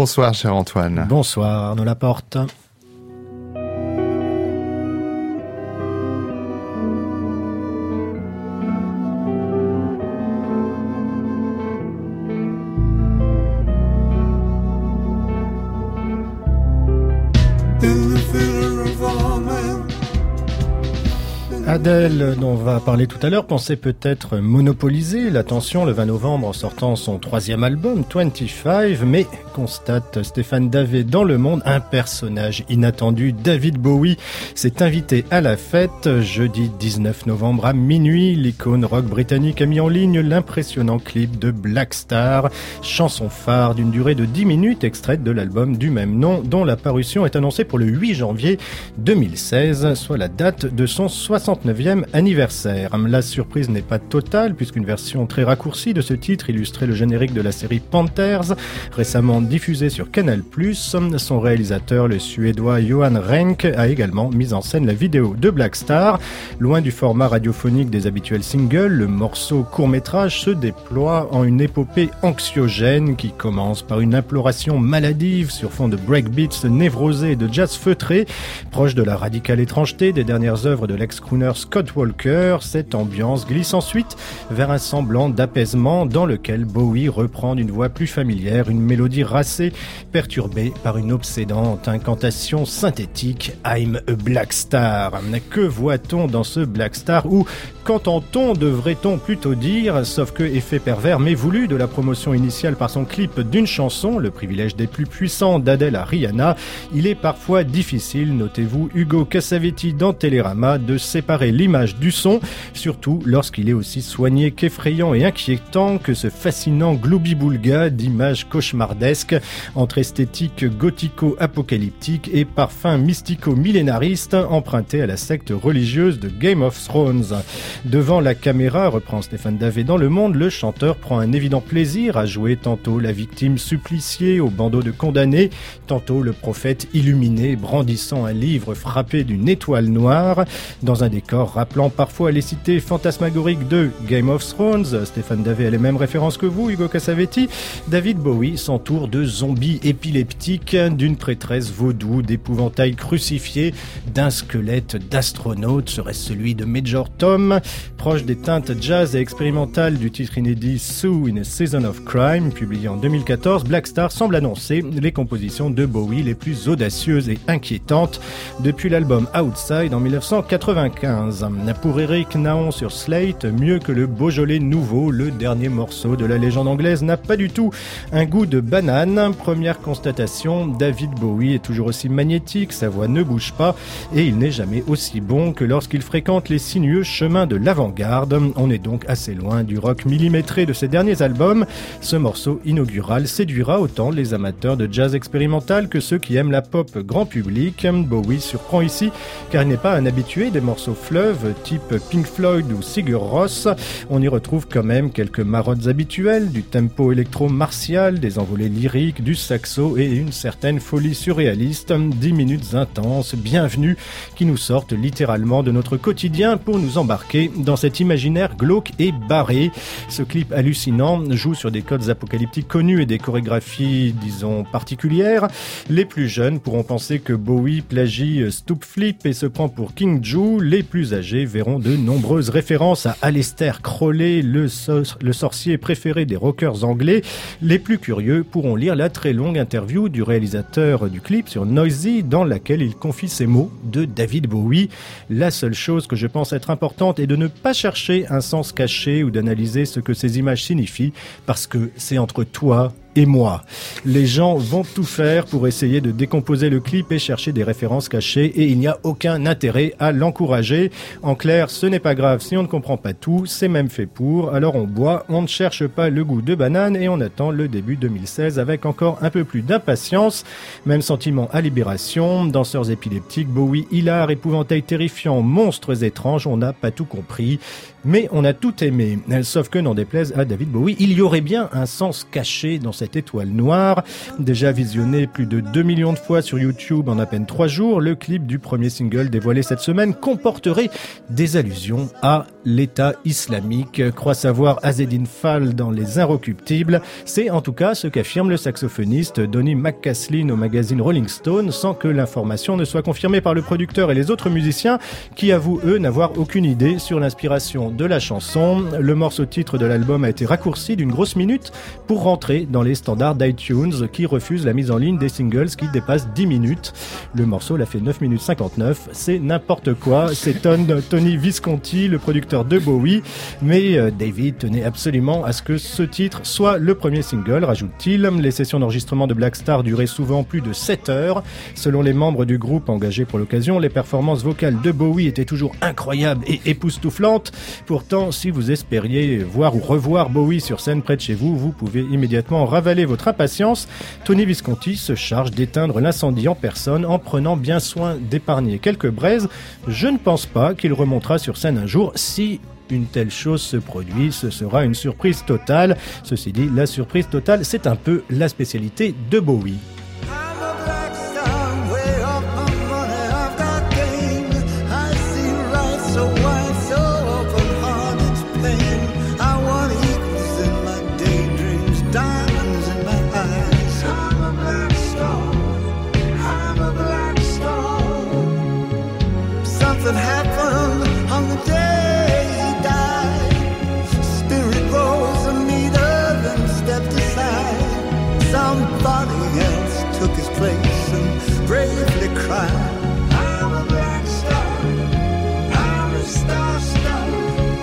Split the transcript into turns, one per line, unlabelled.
Bonsoir, cher Antoine.
Bonsoir, Arnaud Laporte. Adele, dont on va parler tout à l'heure, pensait peut-être monopoliser l'attention le 20 novembre en sortant son 3e album, 25, mais constate Stéphane Davet dans Le Monde, un personnage inattendu. David Bowie s'est invité à la fête. Jeudi 19 novembre à minuit, l'icône rock britannique a mis en ligne l'impressionnant clip de Black Star, chanson phare d'une durée de 10 minutes extraite de l'album du même nom, dont la parution est annoncée pour le 8 janvier 2016, soit la date de son 69e anniversaire. La surprise n'est pas totale puisqu'une version très raccourcie de ce titre illustrait le générique de la série Panthers, récemment diffusée sur Canal+. Son réalisateur, le Suédois Johan Renck, a également mis en scène la vidéo de Black Star. Loin du format radiophonique des habituels singles, le morceau court-métrage se déploie en une épopée anxiogène qui commence par une imploration maladive sur fond de breakbeats névrosés et de jazz feutré, proche de la radicale étrangeté des dernières œuvres de l'ex-crooner Scott Walker. Cette ambiance glisse ensuite vers un semblant d'apaisement dans lequel Bowie reprend d'une voix plus familière une mélodie racée perturbée par une obsédante incantation synthétique, I'm a Black Star. Que voit-on dans ce Black Star, ou qu'entend-on, devrait-on plutôt dire, sauf que effet pervers mais voulu de la promotion initiale par son clip d'une chanson, le privilège des plus puissants d'Adèle à Rihanna, il est parfois difficile, notez-vous Hugo Cassavetti dans Télérama, de séparer l'image du son, surtout lorsqu'il est aussi soigné qu'effrayant et inquiétant que ce fascinant gloubi-boulga d'images cauchemardesques entre esthétique gothico-apocalyptique et parfum mystico-millénariste emprunté à la secte religieuse de Game of Thrones. Devant la caméra, reprend Stéphane Davet dans Le Monde, le chanteur prend un évident plaisir à jouer tantôt la victime suppliciée au bandeau de condamnés, tantôt le prophète illuminé brandissant un livre frappé d'une étoile noire. Dans un décor rappelant parfois les cités fantasmagoriques de Game of Thrones, Stéphane Davet a les mêmes références que vous, Hugo Cassavetti. David Bowie s'entoure de zombies épileptiques, d'une prêtresse vaudou, d'épouvantails crucifiés, d'un squelette d'astronaute, serait-ce celui de Major Tom. Proche des teintes jazz et expérimentales du titre inédit Sue in a Season of Crime, publié en 2014, Black Star semble annoncer les compositions de Bowie les plus audacieuses et inquiétantes depuis l'album Outside en 1995. Pour Eric Naon sur Slate, mieux que le Beaujolais nouveau, le dernier morceau de la légende anglaise n'a pas du tout un goût de banane. Première constatation, David Bowie est toujours aussi magnétique, sa voix ne bouge pas et il n'est jamais aussi bon que lorsqu'il fréquente les sinueux chemins de l'avant-garde. On est donc assez loin du rock millimétré de ses derniers albums. Ce morceau inaugural séduira autant les amateurs de jazz expérimental que ceux qui aiment la pop grand public. Bowie surprend ici car il n'est pas un habitué des morceaux fleuves type Pink Floyd ou Sigur Rós. On y retrouve quand même quelques marottes habituelles, du tempo électro-martial, des envolées lyriques, du saxo et une certaine folie surréaliste. 10 minutes intenses, bienvenues, qui nous sortent littéralement de notre quotidien pour nous embarquer dans cet imaginaire glauque et barré. Ce clip hallucinant joue sur des codes apocalyptiques connus et des chorégraphies, disons, particulières. Les plus jeunes pourront penser que Bowie plagie Stoop Flip et se prend pour King Ju. Les plus âgés verront de nombreuses références à Aleister Crowley, le sorcier préféré des rockers anglais. Les plus curieux pourront lire la très longue interview du réalisateur du clip sur Noisy, dans laquelle il confie ces mots de David Bowie. La seule chose que je pense être importante est de ne pas chercher un sens caché ou d'analyser ce que ces images signifient, parce que c'est entre toi et moi. Les gens vont tout faire pour essayer de décomposer le clip et chercher des références cachées, et il n'y a aucun intérêt à l'encourager. En clair, ce n'est pas grave si on ne comprend pas tout, c'est même fait pour. Alors on boit, on ne cherche pas le goût de banane et on attend le début 2016 avec encore un peu plus d'impatience. Même sentiment à Libération, danseurs épileptiques, Bowie hilar, épouvantail terrifiant, monstres étranges, on n'a pas tout compris. Mais on a tout aimé. Sauf que, n'en déplaise à David Bowie, il y aurait bien un sens caché dans cette étoile noire. Déjà visionné plus de 2 millions de fois sur YouTube en à peine 3 jours, le clip du premier single dévoilé cette semaine comporterait des allusions à l'État islamique. Croit savoir Azzedine Fall dans Les Inrecuptibles. C'est en tout cas ce qu'affirme le saxophoniste Donny McCaslin au magazine Rolling Stone, sans que l'information ne soit confirmée par le producteur et les autres musiciens qui avouent eux n'avoir aucune idée sur l'inspiration de la chanson. Le morceau titre de l'album a été raccourci d'une grosse minute pour rentrer dans les standards d'iTunes qui refusent la mise en ligne des singles qui dépassent 10 minutes. Le morceau l'a fait 9 minutes 59, c'est n'importe quoi, s'étonne Tony Visconti, le producteur de Bowie, mais David tenait absolument à ce que ce titre soit le premier single, rajoute-t-il. Les sessions d'enregistrement de Black Star duraient souvent plus de 7 heures. Selon les membres du groupe engagés pour l'occasion, les performances vocales de Bowie étaient toujours incroyables et époustouflantes. Pourtant, si vous espériez voir ou revoir Bowie sur scène près de chez vous, vous pouvez immédiatement ravaler votre impatience. Tony Visconti se charge d'éteindre l'incendie en personne en prenant bien soin d'épargner quelques braises. Je ne pense pas qu'il remontera sur scène un jour. Si une telle chose se produit, ce sera une surprise totale. Ceci dit, la surprise totale, c'est un peu la spécialité de Bowie.
Something happened on the day he died. Spirit rose a meter, then stepped aside. Somebody else took his place and bravely cried.